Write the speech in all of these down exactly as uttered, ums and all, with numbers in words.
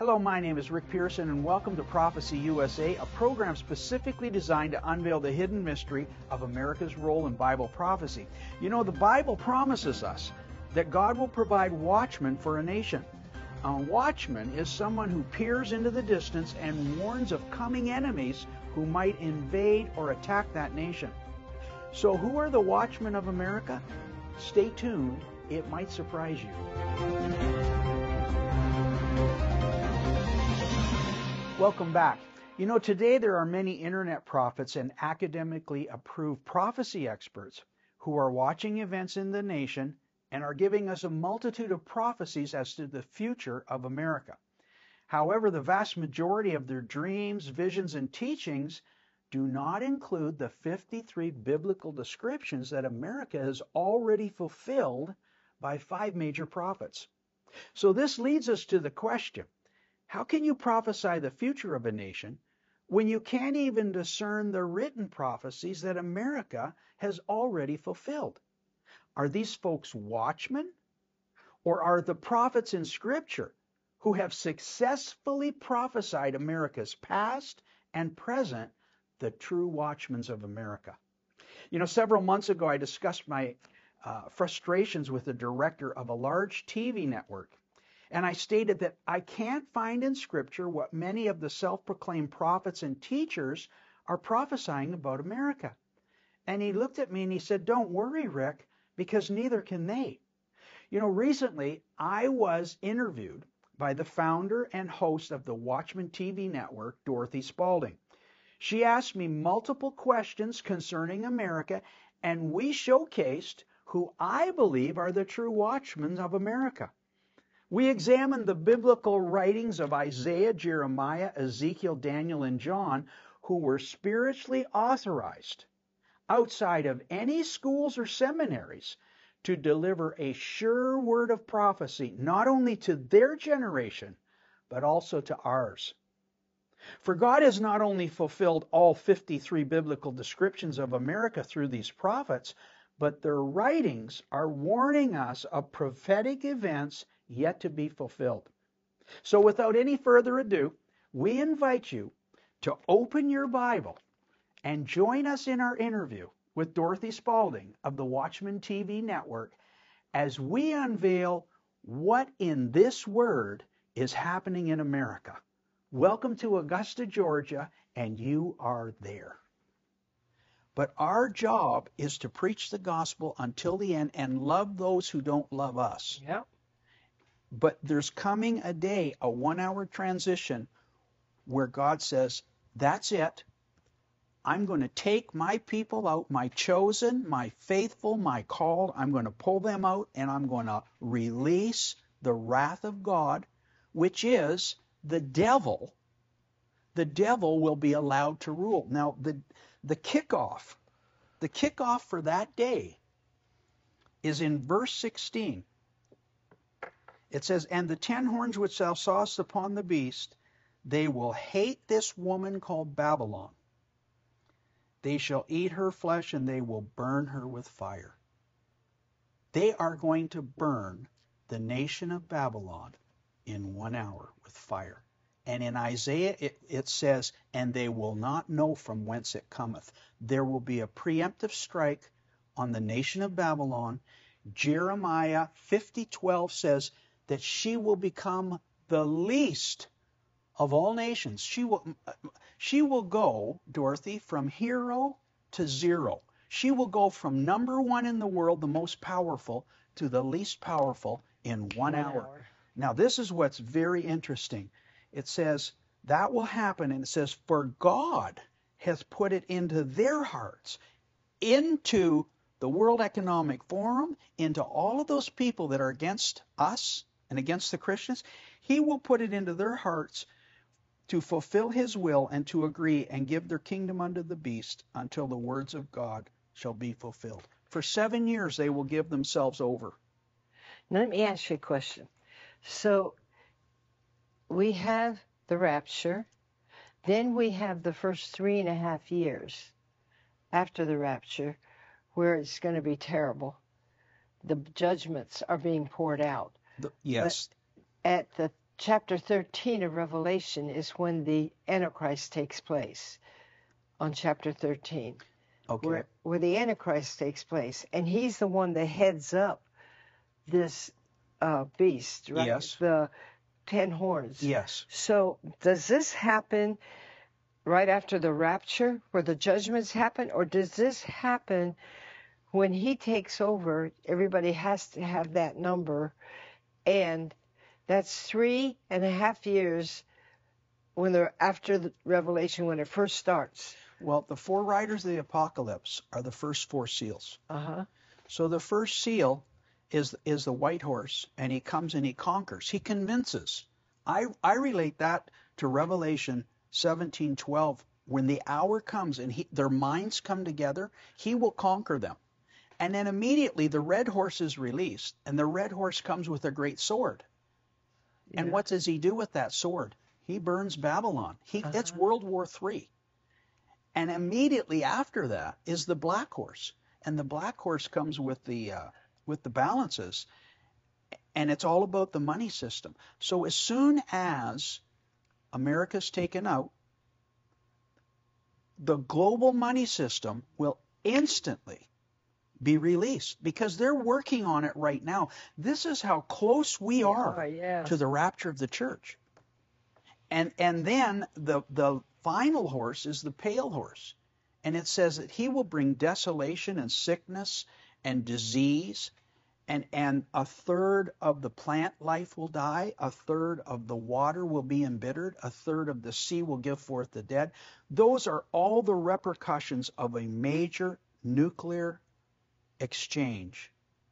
Hello, my name is Rick Pearson, and welcome to Prophecy U S A, a program specifically designed to unveil the hidden mystery of America's role in Bible prophecy. You know, the Bible promises us that God will provide watchmen for a nation. A watchman is someone who peers into the distance and warns of coming enemies who might invade or attack that nation. So who are the watchmen of America? Stay tuned. It might surprise you. Welcome back. You know, today there are many internet prophets and academically approved prophecy experts who are watching events in the nation and are giving us a multitude of prophecies as to the future of America. However, the vast majority of their dreams, visions, and teachings do not include the fifty-three biblical descriptions that America has already fulfilled by five major prophets. So this leads us to the question, how can you prophesy the future of a nation when you can't even discern the written prophecies that America has already fulfilled? Are these folks watchmen? Or are the prophets in Scripture who have successfully prophesied America's past and present the true watchmen of America? You know, several months ago I discussed my uh, frustrations with the director of a large T V network. And I stated that I can't find in Scripture what many of the self-proclaimed prophets and teachers are prophesying about America. And he looked at me and he said, "Don't worry, Rick, because neither can they." You know, recently I was interviewed by the founder and host of the Watchman T V network, Dorothy Spalding. She asked me multiple questions concerning America, and we showcased who I believe are the true watchmen of America. We examined the biblical writings of Isaiah, Jeremiah, Ezekiel, Daniel, and John, who were spiritually authorized outside of any schools or seminaries to deliver a sure word of prophecy, not only to their generation, but also to ours. For God has not only fulfilled all fifty-three biblical descriptions of America through these prophets, but their writings are warning us of prophetic events yet to be fulfilled. So without any further ado, we invite you to open your Bible and join us in our interview with Dorothy Spalding of the Watchman T V network as we unveil what in this word is happening in America. Welcome to Augusta, Georgia, and you are there. But our job is to preach the gospel until the end and love those who don't love us. Yep. But there's coming a day, a one-hour transition, where God says, that's it. I'm going to take my people out, my chosen, my faithful, my called. I'm going to pull them out, and I'm going to release the wrath of God, which is the devil. The devil will be allowed to rule. Now, the, the kickoff, the kickoff for that day is in verse sixteen. It says, "And the ten horns which thou sawest upon the beast, they will hate this woman called Babylon. They shall eat her flesh, and they will burn her with fire." They are going to burn the nation of Babylon in one hour with fire. And in Isaiah it, it says, "And they will not know from whence it cometh." There will be a preemptive strike on the nation of Babylon. Jeremiah fifty twelve says that she will become the least of all nations. She will, she will go, Dorothy, from hero to zero. She will go from number one in the world, the most powerful, to the least powerful in one, one hour. hour. Now, this is what's very interesting. It says that will happen, and it says, "For God hath put it into their hearts," into the World Economic Forum, into all of those people that are against us and against the Christians. He will put it into their hearts to fulfill his will and to agree and give their kingdom unto the beast until the words of God shall be fulfilled. For seven years they will give themselves over. Now, let me ask you a question. So we have the rapture, then we have the first three and a half years after the rapture where it's going to be terrible. The judgments are being poured out. The, yes. But at the chapter thirteen of Revelation is when the Antichrist takes place, on chapter thirteen, Okay. where, where the Antichrist takes place. And he's the one that heads up this uh, beast, right? Yes. The ten horns. Yes. So does this happen right after the rapture, where the judgments happen, or does this happen when he takes over? Everybody has to have that number, and that's three and a half years when they're after the Revelation, when it first starts. Well, the four riders of the apocalypse are the first four seals. Uh-huh. So the first seal is is the white horse, and he comes and he conquers. He convinces. I I relate that to Revelation seventeen twelve. When the hour comes and he, their minds come together, he will conquer them. And then immediately the red horse is released, and the red horse comes with a great sword. And Yeah. what does he do with that sword? He burns Babylon. He, Uh-huh. It's World War Three. And immediately after that is the black horse. And the black horse comes with the uh, with the balances. And it's all about the money system. So as soon as America's taken out, the global money system will instantly be released because they're working on it right now. This is how close we are Oh, yeah. to the rapture of the church. And and then the the final horse is the pale horse. And it says that he will bring desolation and sickness and disease, and and a third of the plant life will die, a third of the water will be embittered, a third of the sea will give forth the dead. Those are all the repercussions of a major nuclear exchange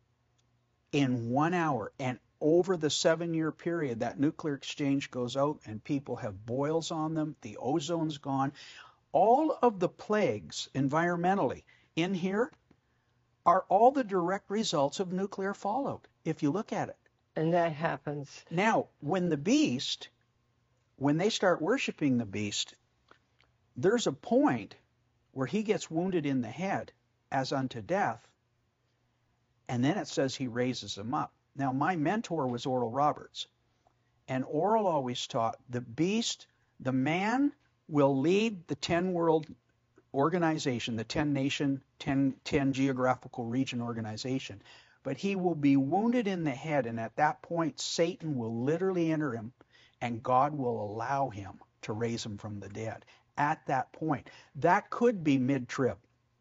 in one hour. And over the seven-year period, that nuclear exchange goes out and people have boils on them, the ozone's gone. All of the plagues environmentally in here are all the direct results of nuclear fallout, if you look at it. And that happens. Now, when the beast, when they start worshiping the beast, there's a point where he gets wounded in the head as unto death, and then it says he raises him up. Now, my mentor was Oral Roberts, and Oral always taught the beast, the man will lead the ten world organization, the ten nation, ten, ten geographical region organization, but he will be wounded in the head, and at that point, Satan will literally enter him, and God will allow him to raise him from the dead. At that point, that could be mid-trib.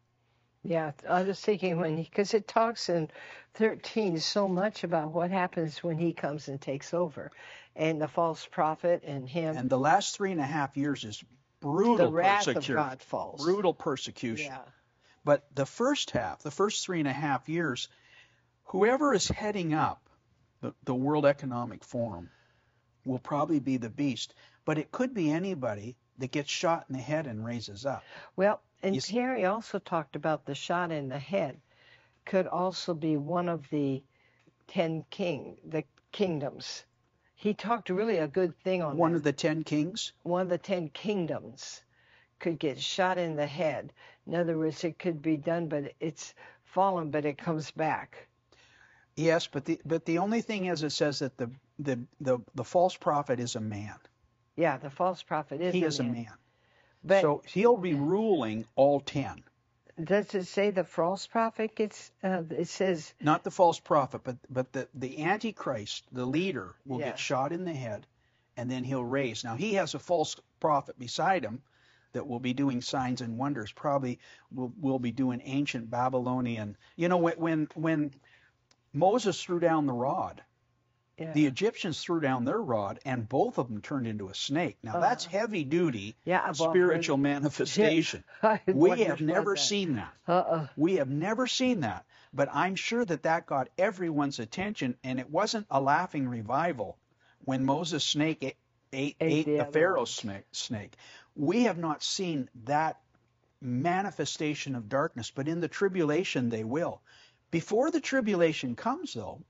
Yeah, I was thinking when he, because it talks in thirteen so much about what happens when he comes and takes over, and the false prophet and him. And the last three and a half years is brutal the wrath persecution. of God falls. Brutal persecution. Yeah. But the first half, the first three and a half years, whoever is heading up the, the World Economic Forum will probably be the beast. But it could be anybody that gets shot in the head and raises up. Well, and You- Terry also talked about the shot in the head could also be one of the ten king, the kingdoms. He talked really a good thing on One that. of the ten kings. One of the ten kingdoms could get shot in the head. In other words, it could be done, but it's fallen, but it comes back. Yes, but the but the only thing is it says that the the the, the false prophet is a man. Yeah, the false prophet is He a is a man. man. But So he'll be ruling all ten. does it say the false prophet gets, uh, it says, Not the false prophet, but but the, the Antichrist, the leader, will Yeah. get shot in the head, and then he'll raise. Now he has a false prophet beside him that will be doing signs and wonders. Probably will will be doing ancient Babylonian. You know, when when, when Moses threw down the rod, yeah, the Egyptians threw down their rod, and both of them turned into a snake. Now Uh-huh. that's heavy duty yeah, well, spiritual manifestation. I We wondered have about never that. seen that. Uh-uh. We have never seen that, but I'm sure that that got everyone's attention, and it wasn't a laughing revival when Moses' snake ate, ate, Ate ate the the other Pharaoh's snake, snake. We have not seen that manifestation of darkness, but in the tribulation they will. Before the tribulation comes, though,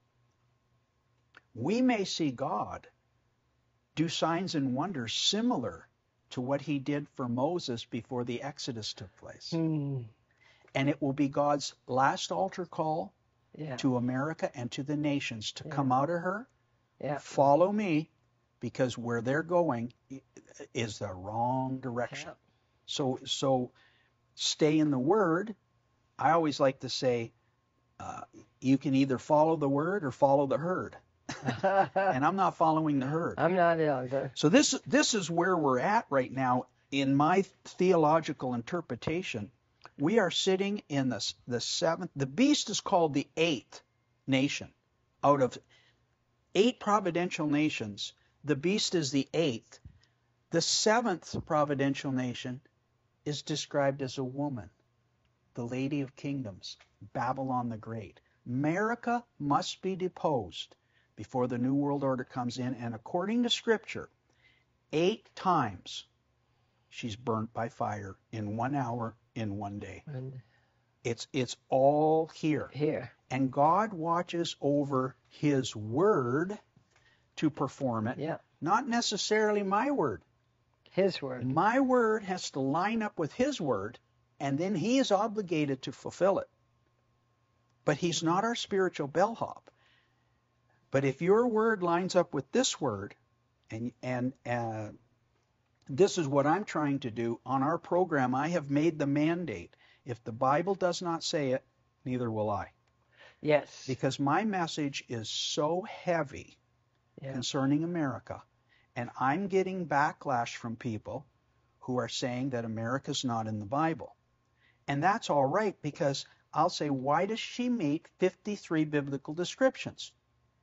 we may see God do signs and wonders similar to what he did for Moses before the Exodus took place. Hmm. And it will be God's last altar call Yeah, to America and to the nations to Yeah. come out of her, yeah, follow me, because where they're going is the wrong direction. Yeah. So, so stay in the Word. I always like to say, uh, you can either follow the Word or follow the herd. And I'm not following the herd. I'm not either. So this this is where we're at right now in my theological interpretation. We are sitting in the the seventh. The beast is called the eighth nation. Out of eight providential nations, the beast is the eighth. The seventh providential nation is described as a woman, the Lady of Kingdoms, Babylon the Great. America must be deposed before the New World Order comes in, and according to Scripture, eight times she's burnt by fire in one hour, in one day. And It's it's all here. here. And God watches over His Word to perform it, Yeah. not necessarily my word. His word. My word has to line up with His Word, and then He is obligated to fulfill it. But He's not our spiritual bellhop. But if your word lines up with this word, and and uh, this is what I'm trying to do on our program, I have made the mandate. If the Bible does not say it, neither will I. Yes. Because my message is so heavy Yeah. concerning America, and I'm getting backlash from people who are saying that America's not in the Bible. And that's all right, because I'll say, why does she meet fifty-three biblical descriptions?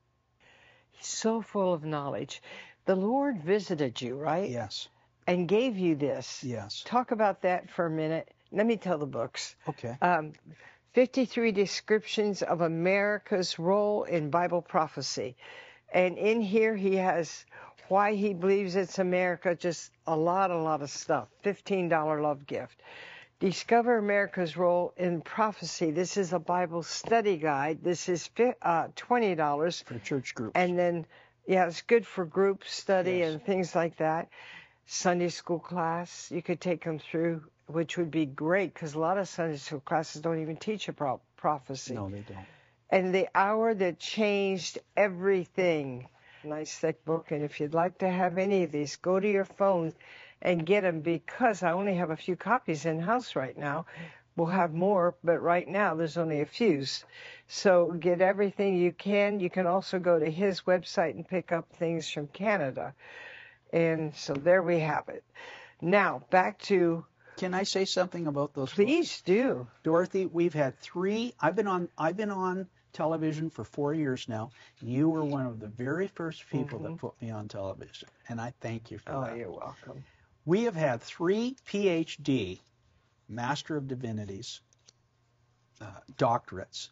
So full of knowledge. The Lord visited you, right? Yes, And gave you this. yes. Talk about that for a minute. Let me tell the books. Okay. Um, fifty-three descriptions of America's role in Bible prophecy. And in here he has why he believes it's America, just a lot, a lot of stuff. fifteen dollar love gift. Discover America's role in prophecy. This is a Bible study guide. This is uh, twenty dollars. For church groups. And then, yeah, it's good for group study Yes. and things like that. Sunday school class, you could take them through, which would be great because a lot of Sunday school classes don't even teach a pro- prophecy. No, they don't. And the hour that changed everything. Nice thick book. And if you'd like to have any of these, go to your phone and get them, because I only have a few copies in house right now. We'll have more, but right now there's only a few. So get everything you can. You can also go to his website and pick up things from Canada. And so there we have it. Now, back to, Can I say something about those? please do. Dorothy, we've had three. I've been on. I've been on television for four years now. You were one of the very first people that put me on television, and I thank you for Oh, that. you're welcome. We have had three P H D, Master of Divinities, uh, doctorates,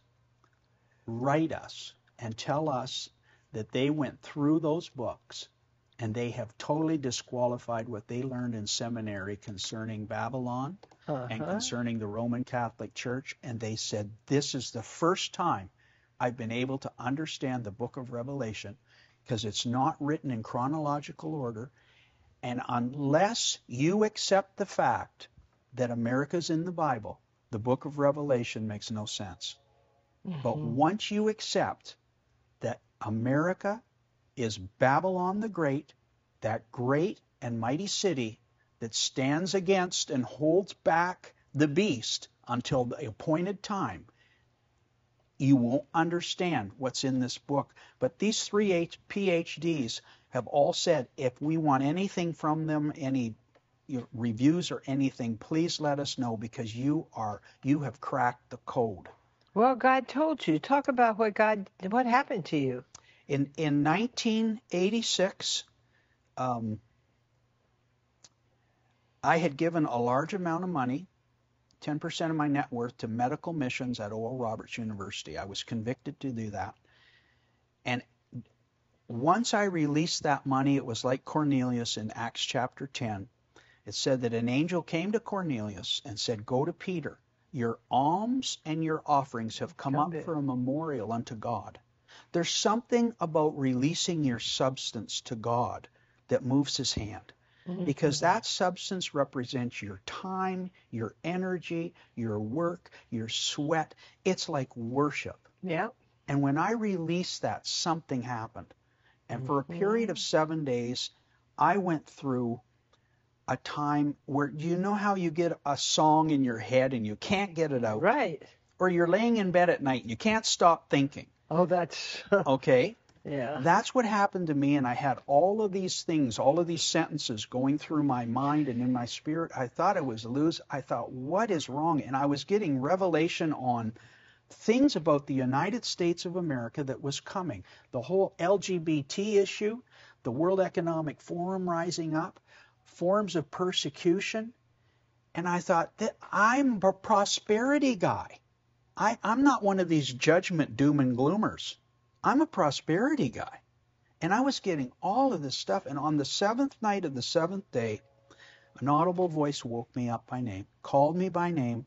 write us and tell us that they went through those books and they have totally disqualified what they learned in seminary concerning Babylon and Uh-huh. concerning the Roman Catholic Church. And they said, this is the first time I've been able to understand the book of Revelation, because it's not written in chronological order. And unless you accept the fact that America's in the Bible, the book of Revelation makes no sense. But once you accept that America is Babylon the Great, that great and mighty city that stands against and holds back the beast until the appointed time, you won't understand what's in this book. But these three H- P H Ds have all said, if we want anything from them, any you know, reviews or anything, please let us know, because you are you have cracked the code. Well, God told you. Talk about what God, what happened to you. In in nineteen eighty-six, um, I had given a large amount of money, ten percent of my net worth, to medical missions at Oral Roberts University. I was convicted to do that. And once I released that money, it was like Cornelius in Acts chapter ten. It said that an angel came to Cornelius and said, go to Peter. Your alms and your offerings have come Come up to- for a memorial unto God. There's something about releasing your substance to God that moves his hand, because that substance represents your time, your energy, your work, your sweat. It's like worship. Yeah. And when I released that, something happened. And for a period of seven days, I went through a time where, do you know how you get a song in your head and you can't get it out? Right. Or you're laying in bed at night and you can't stop thinking. Oh, that's... Okay? Yeah. That's what happened to me, and I had all of these things, all of these sentences going through my mind and in my spirit. I thought I was lose. I thought, what is wrong? And I was getting revelation on things about the United States of America that was coming. The whole L G B T issue, the World Economic Forum rising up, forms of persecution. And I thought that I'm a prosperity guy. I, I'm not one of these judgment doom and gloomers. I'm a prosperity guy. And I was getting all of this stuff. And on the seventh night of the seventh day, an audible voice woke me up by name, called me by name.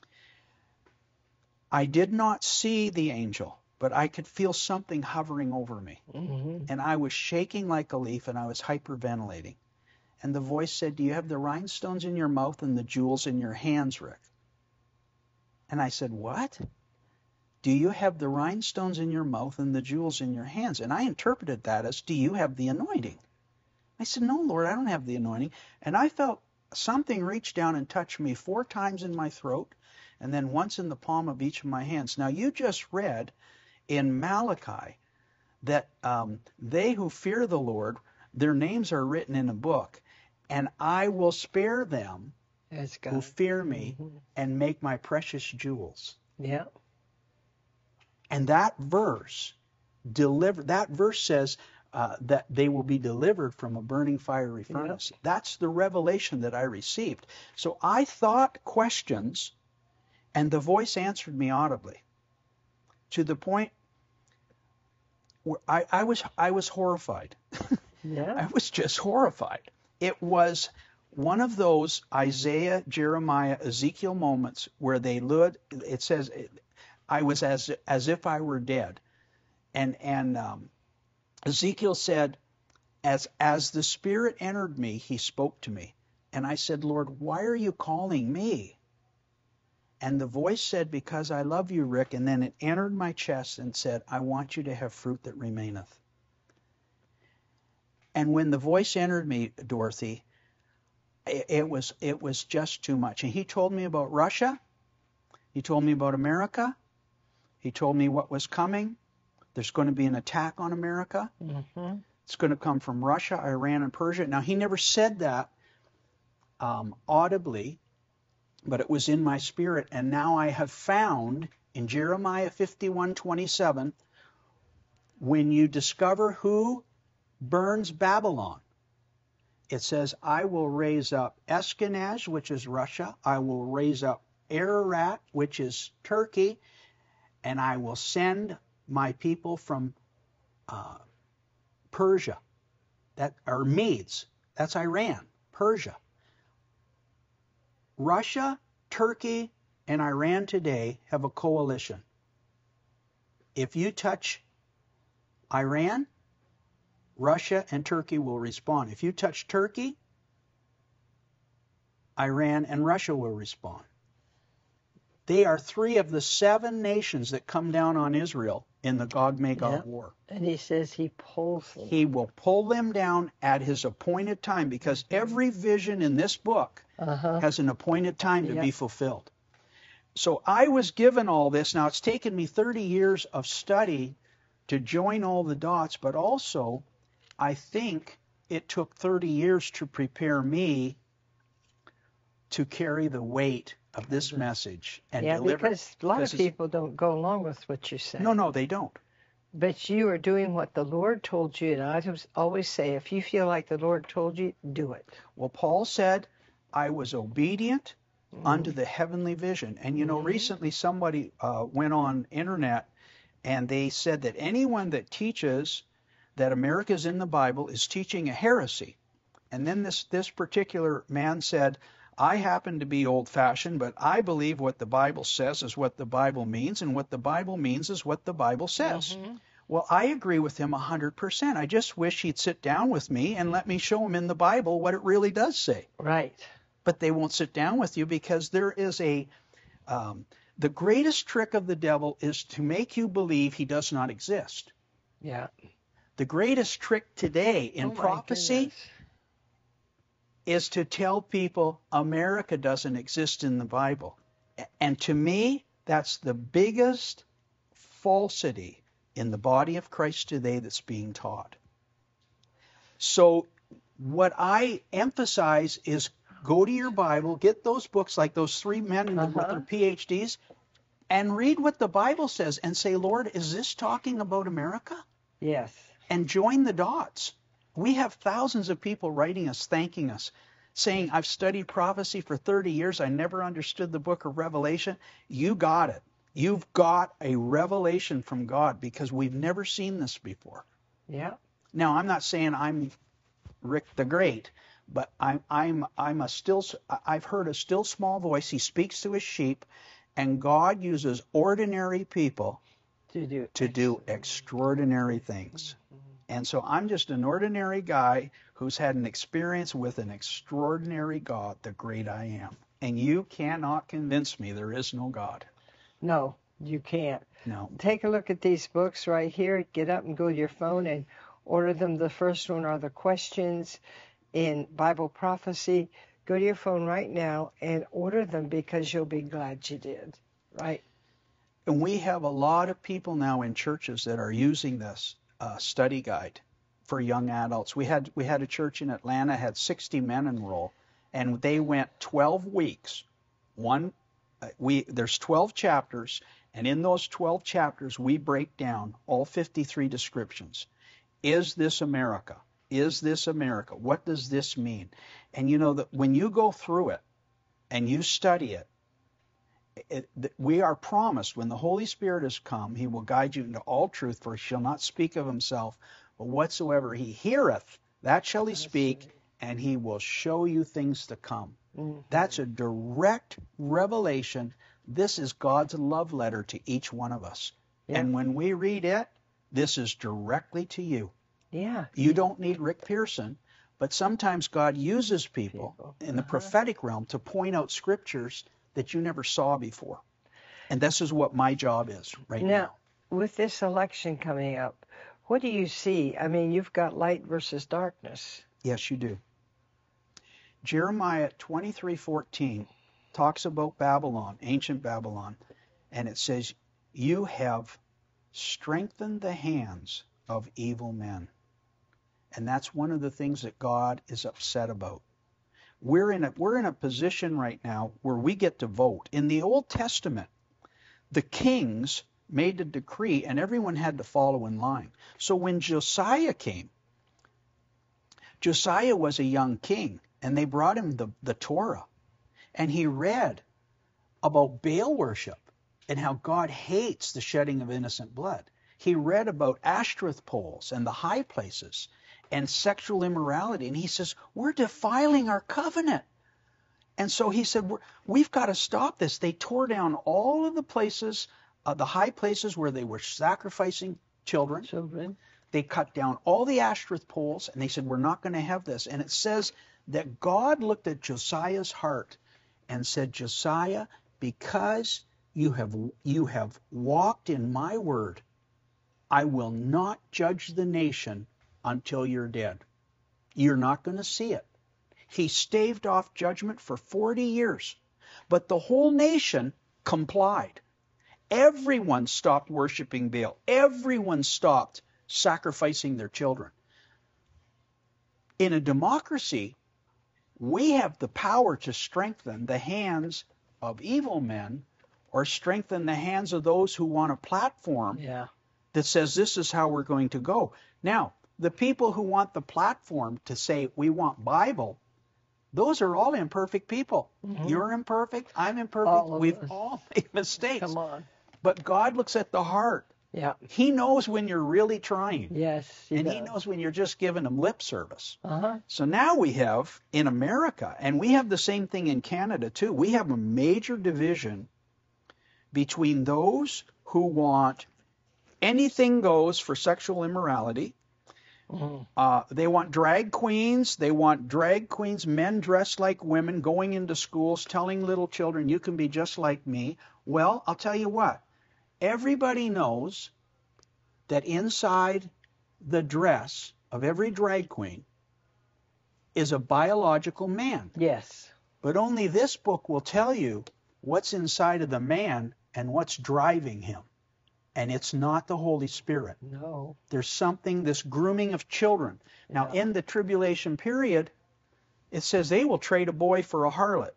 I did not see the angel, but I could feel something hovering over me. Mm-hmm. And I was shaking like a leaf, and I was hyperventilating. And the voice said, do you have the rhinestones in your mouth and the jewels in your hands, Rick? And I said, what? Do you have the rhinestones in your mouth and the jewels in your hands? And I interpreted that as, do you have the anointing? I said, no, Lord, I don't have the anointing. And I felt something reach down and touch me four times in my throat, and then once in the palm of each of my hands. Now, you just read in Malachi that um, they who fear the Lord, their names are written in a book, and I will spare them who fear me mm-hmm. and make my precious jewels. Yeah. And that verse deliver that verse says uh, that they will be delivered from a burning fiery furnace. Yep. That's the revelation that I received. So I thought questions, and the voice answered me audibly, to the point where I, I was I was horrified. Yeah. I was just horrified. It was one of those Isaiah, Jeremiah, Ezekiel moments where they looked. It says, I was as as if I were dead, and and um, Ezekiel said, as as the Spirit entered me, He spoke to me, and I said, Lord, why are you calling me? And the voice said, because I love you, Rick. And then it entered my chest and said, I want you to have fruit that remaineth. And when the voice entered me, Dorothy, it, it was it was just too much. And he told me about Russia. He told me about America. He told me what was coming. There's going to be an attack on America. Mm-hmm. It's going to come from Russia, Iran, and Persia. Now, he never said that um, audibly, but it was in my spirit. And now I have found in Jeremiah fifty-one twenty-seven, when you discover who burns Babylon, it says, I will raise up Ashkenaz, which is Russia. I will raise up Ararat, which is Turkey, and I will send my people from uh, Persia, that are Medes. That's Iran, Persia. Russia, Turkey, and Iran today have a coalition. If you touch Iran, Russia and Turkey will respond. If you touch Turkey, Iran and Russia will respond. They are three of the seven nations that come down on Israel in the Gog-Magog yep. war. And he says he pulls them. He will pull them down at his appointed time, because every vision in this book uh-huh. has an appointed time to yep. be fulfilled. So I was given all this. Now, it's taken me thirty years of study to join all the dots, but also I think it took thirty years to prepare me to carry the weight of this message and yeah, deliver. Because a lot of people don't go along with what you say. No, no, they don't. But you are doing what the Lord told you, and I always say, if you feel like the Lord told you, do it. Well, Paul said, I was obedient mm-hmm. unto the heavenly vision. And, you know, mm-hmm. recently somebody uh, went on internet, and they said that anyone that teaches that America is in the Bible is teaching a heresy. And then this, this particular man said, I happen to be old-fashioned, but I believe what the Bible says is what the Bible means, and what the Bible means is what the Bible says. Mm-hmm. Well, I agree with him one hundred percent. I just wish he'd sit down with me and let me show him in the Bible what it really does say. Right. But they won't sit down with you, because there is a... Um, the greatest trick of the devil is to make you believe he does not exist. Yeah. The greatest trick today in Oh, my prophecy goodness. is to tell people America doesn't exist in the Bible. And to me, that's the biggest falsity in the body of Christ today that's being taught. So what I emphasize is go to your Bible, get those books like those three men with Uh-huh. their P H Ds, and read what the Bible says and say, Lord, is this talking about America? Yes. And join the dots. We have thousands of people writing us, thanking us, saying, I've studied prophecy for thirty years. I never understood the book of Revelation. You got it. You've got a revelation from God because we've never seen this before. Yeah. Now, I'm not saying I'm Rick the Great, but I'm I'm I'm a still I've heard a still small voice. He speaks to his sheep, and God uses ordinary people To do to do extraordinary things. And so I'm just an ordinary guy who's had an experience with an extraordinary God, the great I am. And you cannot convince me there is no God. No, you can't. No. Take a look at these books right here. Get up and go to your phone and order them. The first one are the questions in Bible prophecy. Go to your phone right now and order them because you'll be glad you did. Right? And we have a lot of people now in churches that are using this uh, study guide for young adults. We had we had a church in Atlanta, had sixty men enroll, and they went twelve weeks. One, uh, we there's twelve chapters, and in those twelve chapters we break down all fifty-three descriptions. Is this America? Is this America? What does this mean? And you know that when you go through it and you study it, It, we are promised when the Holy Spirit has come, he will guide you into all truth, for he shall not speak of himself, but whatsoever he heareth, that shall he speak, and he will show you things to come. Mm-hmm. That's a direct revelation. This is God's love letter to each one of us. Yeah. And when we read it, this is directly to you. Yeah. You don't need Rick Pearson, but sometimes God uses people, People. in the Uh-huh. prophetic realm to point out scriptures that you never saw before. And this is what my job is right now. Now, with this election coming up, what do you see? I mean, you've got light versus darkness. Yes, you do. Jeremiah twenty-three fourteen talks about Babylon, ancient Babylon, and it says, you have strengthened the hands of evil men. And that's one of the things that God is upset about. We're in a we're in a position right now where we get to vote. In the Old Testament, the kings made a decree and everyone had to follow in line. So when Josiah came, Josiah was a young king, and they brought him the, the Torah, and he read about Baal worship and how God hates the shedding of innocent blood. He read about Ashtoreth poles and the high places and sexual immorality, and he says, we're defiling our covenant. And so he said, we're, we've got to stop this. They tore down all of the places, uh, the high places where they were sacrificing children. Children. They cut down all the Ashtoreth poles, and they said, we're not going to have this. And it says that God looked at Josiah's heart and said, Josiah, because you have you have walked in my word, I will not judge the nation until you're dead. You're not going to see it. He staved off judgment for forty years, but the whole nation complied. Everyone stopped worshiping Baal. Everyone stopped sacrificing their children. In a democracy, we have the power to strengthen the hands of evil men or strengthen the hands of those who want a platform Yeah. that says this is how we're going to go. Now, the people who want the platform to say we want Bible, those are all imperfect people. Mhm. You're imperfect. I'm imperfect. All of We've us. all made mistakes. Come on. But God looks at the heart. Yeah. He knows when you're really trying. Yes. He and does. he knows when you're just giving him lip service. Uh-huh. So now we have in America, and we have the same thing in Canada too, we have a major division between those who want anything goes for sexual immorality. Mhm. Uh, they want drag queens. They want drag queens, men dressed like women, going into schools, telling little children, you can be just like me. Well, I'll tell you what. Everybody knows that inside the dress of every drag queen is a biological man. Yes. But only this book will tell you what's inside of the man and what's driving him. And it's not the Holy Spirit. No. There's something, this grooming of children. Now, Yeah. in the tribulation period, it says they will trade a boy for a harlot.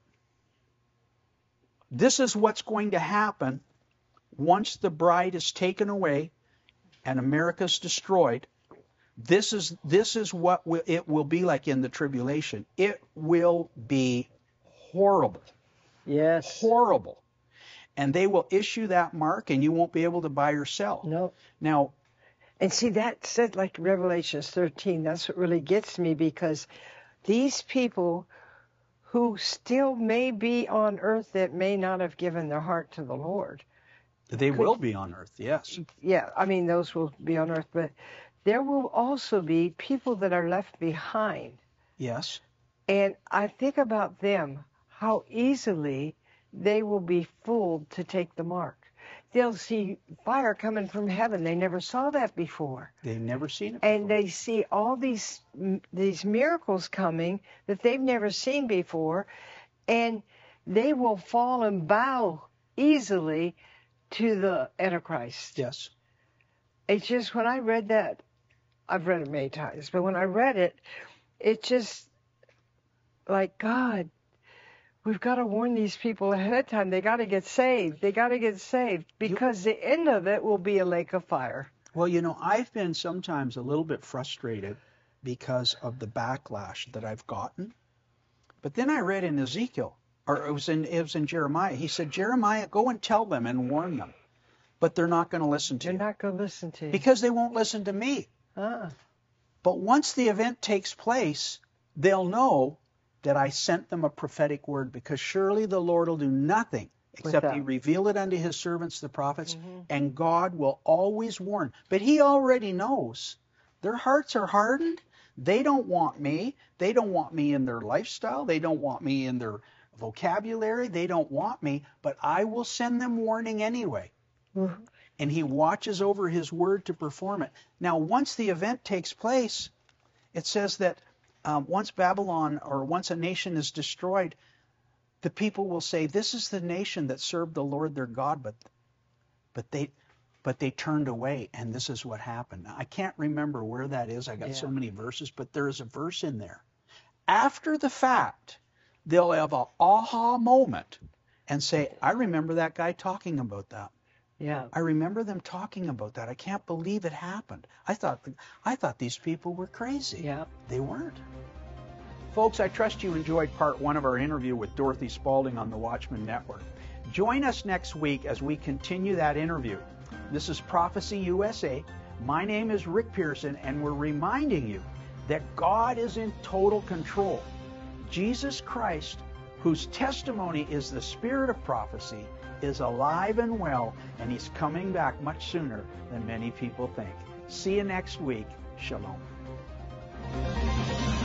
This is what's going to happen once the bride is taken away and America's destroyed. This is this is what will, it will be like in the tribulation. It will be horrible. Yes. Horrible. And they will issue that mark and you won't be able to buy or sell. No. Now, and see, that said, like Revelation thirteen, that's what really gets me, because these people who still may be on earth that may not have given their heart to the Lord. They could, will be on earth, yes. Yeah, I mean, those will be on earth, but there will also be people that are left behind. Yes. And I think about them, how easily they will be fooled to take the mark. They'll see fire coming from heaven. They never saw that before. They've never seen it before. And they see all these these miracles coming that they've never seen before, and they will fall and bow easily to the Antichrist. Yes. It's just, when I read that, I've read it many times, but when I read it, it just, like, God, we've got to warn these people ahead of time. They got to get saved. They got to get saved, because the end of it will be a lake of fire. Well, you know, I've been sometimes a little bit frustrated because of the backlash that I've gotten. But then I read in Ezekiel, or it was in it was in Jeremiah. He said, Jeremiah, go and tell them and warn them. But they're not going to listen to They're you. not going to listen to you. Because they won't listen to me. Uh-uh. But once the event takes place, they'll know that I sent them a prophetic word, because surely the Lord will do nothing except Without. he reveal it unto his servants, the prophets, Mm-hmm. and God will always warn. But he already knows. Their hearts are hardened. They don't want me. They don't want me in their lifestyle. They don't want me in their vocabulary. They don't want me, but I will send them warning anyway. Mm-hmm. And he watches over his word to perform it. Now, once the event takes place, it says that um, once Babylon, or once a nation is destroyed, the people will say, this is the nation that served the Lord their God, but but they but they turned away, and this is what happened. Now, I can't remember where that is. I got Yeah. so many verses, but there is a verse in there. After the fact, they'll have an aha moment and say, I remember that guy talking about that. Yeah. I remember them talking about that. I can't believe it happened. I thought I thought these people were crazy. Yeah. They weren't. Folks, I trust you enjoyed part one of our interview with Dorothy Spalding on the Watchman Network. Join us next week as we continue that interview. This is Prophecy U S A. My name is Rick Pearson, and we're reminding you that God is in total control. Jesus Christ, whose testimony is the spirit of prophecy, is alive and well, and he's coming back much sooner than many people think. See you next week. Shalom.